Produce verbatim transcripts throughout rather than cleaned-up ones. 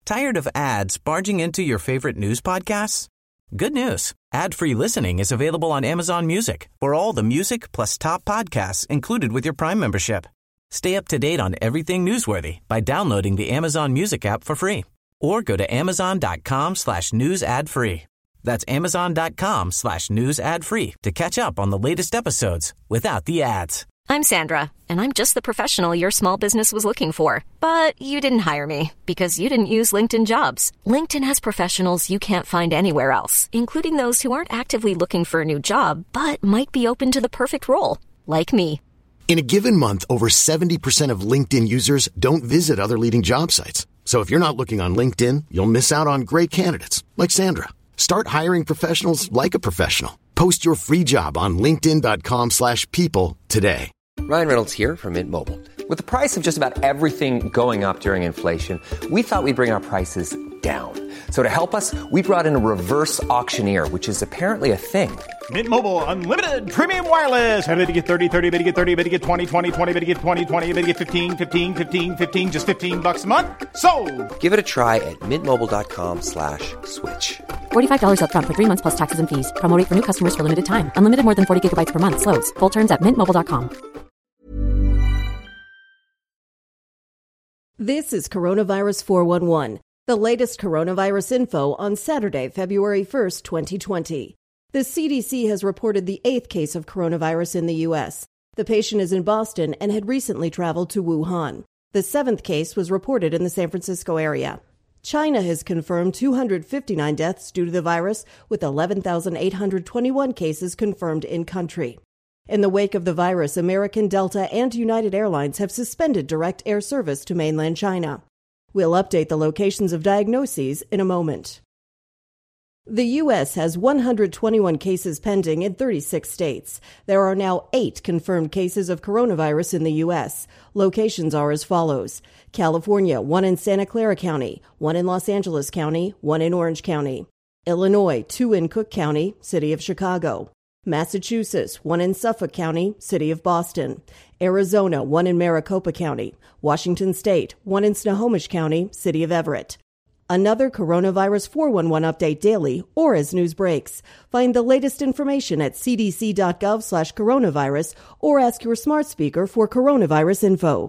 Tired of ads barging into your favorite news podcasts? Good news. Ad-free listening is available on Amazon Music for all the music plus top podcasts included with your Prime membership. Stay up to date on everything newsworthy by downloading the Amazon Music app for free or go to amazon.com slash news ad free. That's amazon.com slash news ad free to catch up on the latest episodes without the ads. I'm Sandra, and I'm just the professional your small business was looking for. But you didn't hire me because you didn't use LinkedIn Jobs. LinkedIn has professionals you can't find anywhere else, including those who aren't actively looking for a new job, but might be open to the perfect role, like me. In a given month, over seventy percent of LinkedIn users don't visit other leading job sites. So if you're not looking on LinkedIn, you'll miss out on great candidates like Sandra. Start hiring professionals like a professional. Post your free job on linkedin.com slash people today. Ryan Reynolds here from Mint Mobile. With the price of just about everything going up during inflation, we thought we'd bring our prices down. So to help us, we brought in a reverse auctioneer, which is apparently a thing. Mint Mobile Unlimited Premium Wireless. How to get thirty, thirty, how to get thirty, how to get twenty, twenty, twenty, how to get twenty, twenty, how to get fifteen, fifteen, fifteen, fifteen, just fifteen bucks a month? Sold! Give it a try at mintmobile.com slash switch. forty-five dollars up front for three months plus taxes and fees. Promo rate for new customers for limited time. Unlimited more than forty gigabytes per month. Slows full terms at mint mobile dot com. This is Coronavirus four one one, the latest coronavirus info on Saturday, February first, twenty twenty. The C D C has reported the eighth case of coronavirus in the U S. The patient is in Boston and had recently traveled to Wuhan. The seventh case was reported in the San Francisco area. China has confirmed two hundred fifty-nine deaths due to the virus, with eleven thousand eight hundred twenty-one cases confirmed in country. In the wake of the virus, American, Delta, and United Airlines have suspended direct air service to mainland China. We'll update the locations of diagnoses in a moment. The U S has one hundred twenty-one cases pending in thirty-six states. There are now eight confirmed cases of coronavirus in the U S. Locations are as follows: California, one in Santa Clara County, one in Los Angeles County, one in Orange County. Illinois, two in Cook County, City of Chicago. Massachusetts, one in Suffolk County, City of Boston. Arizona, one in Maricopa County. Washington State, one in Snohomish County, City of Everett. Another Coronavirus four one one update daily or as news breaks. Find the latest information at cdc.gov slash coronavirus or ask your smart speaker for coronavirus info.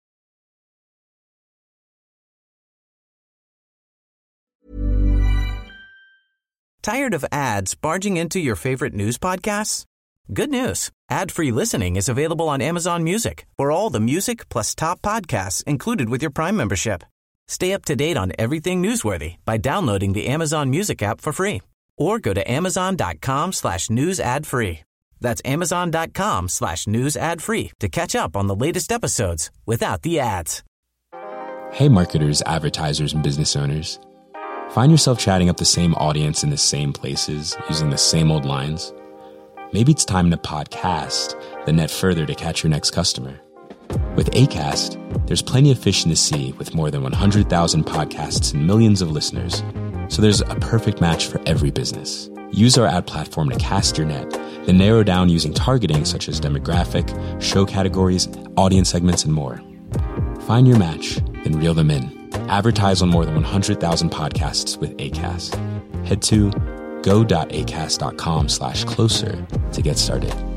Tired of ads barging into your favorite news podcasts? Good news. Ad-free listening is available on Amazon Music for all the music plus top podcasts included with your Prime membership. Stay up to date on everything newsworthy by downloading the Amazon Music app for free or go to amazon.com slash news ad free. That's amazon.com slash news ad free to catch up on the latest episodes without the ads. Hey marketers, advertisers, and business owners. Find yourself chatting up the same audience in the same places, using the same old lines? Maybe it's time to podcast the net further to catch your next customer. With Acast, there's plenty of fish in the sea with more than one hundred thousand podcasts and millions of listeners. So there's a perfect match for every business. Use our ad platform to cast your net, then narrow down using targeting such as demographic, show categories, audience segments, and more. Find your match, then reel them in. Advertise on more than one hundred thousand podcasts with Acast. Head to go.acast.com slash closer to get started.